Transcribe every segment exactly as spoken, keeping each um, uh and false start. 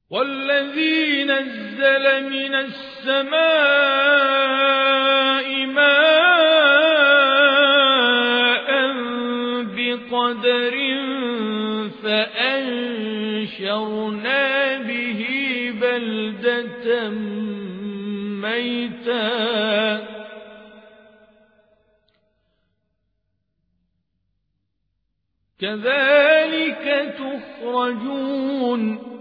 والذي نزل من السماء ماء بقدر فأنشرنا به بلدة ميتا كذلك تخرجون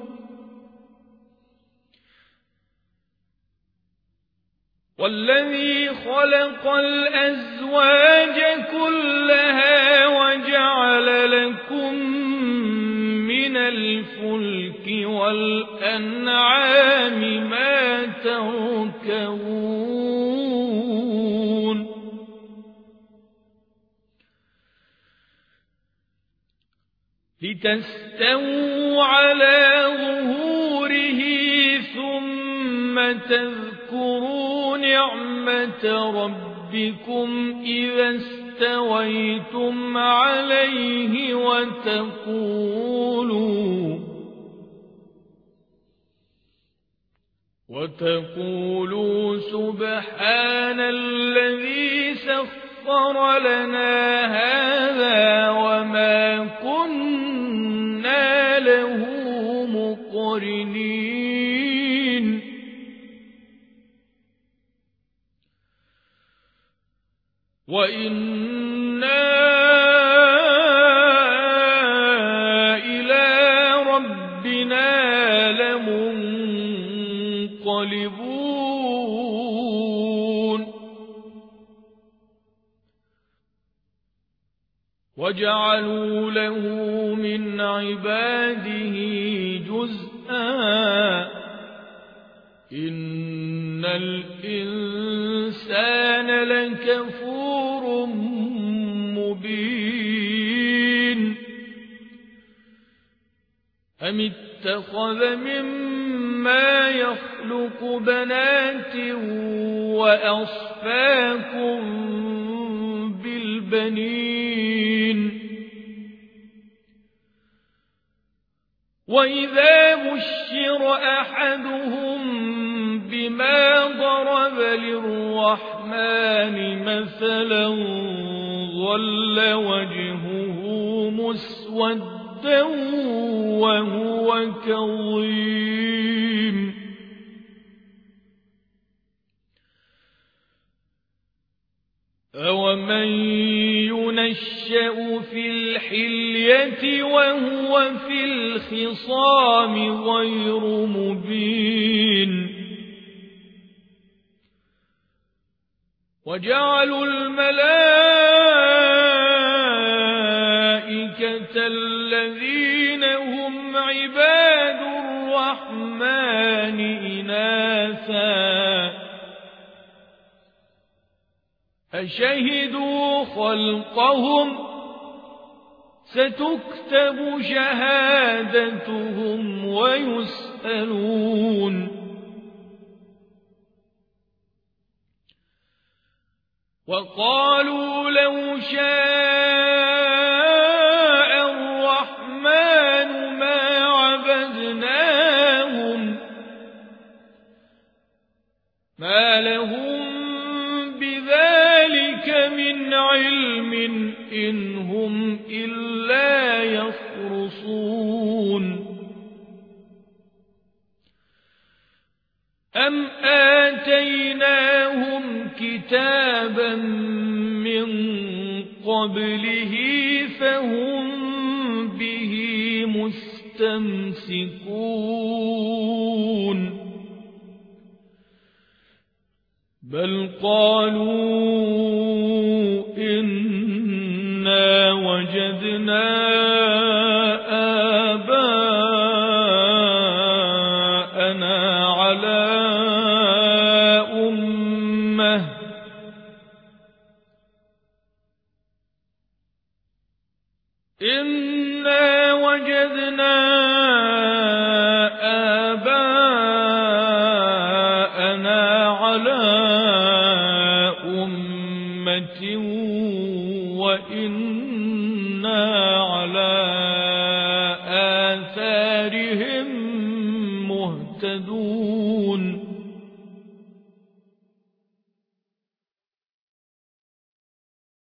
والذي خلق الأزواج كلها وجعل لكم من الفلك والأنعام ما تركبون لتستووا على ظهوره ثم تذكروا نعمة ربكم إذا استويتم عليه وتقولوا وتقولوا سبحان الذي سخر لنا هذا وما كنا له مقرنين وإنا إلى ربنا لمنقلبون وجعلوا له من عباده جزءا إن الإنسان لكفور مبين أم اتخذ مما يخلق بنات وأصفاكم بالبنين وإذا بشر أحدهم بما ضرب للرحمن مثلا ظل وجهه مسودا وهو كظيم أومن ينشأ في الحلية وهو في الخصام غير مبين وجعلوا الملائكة الذين هم عباد الرحمن إناثا أشهدوا خلقهم ستكتب شهادتهم ويسألون وقالوا لو شاء الرحمن ما عبدناهم ما لهم بذلك من علم إن هم إلا يخرصون أم آتيناهم كتابا من قبله فهم به مستمسكون بل قالوا إنا وجدنا آباءنا على أمة إنا وجدنا آباءنا على أمة وإنا على آثارهم مهتدون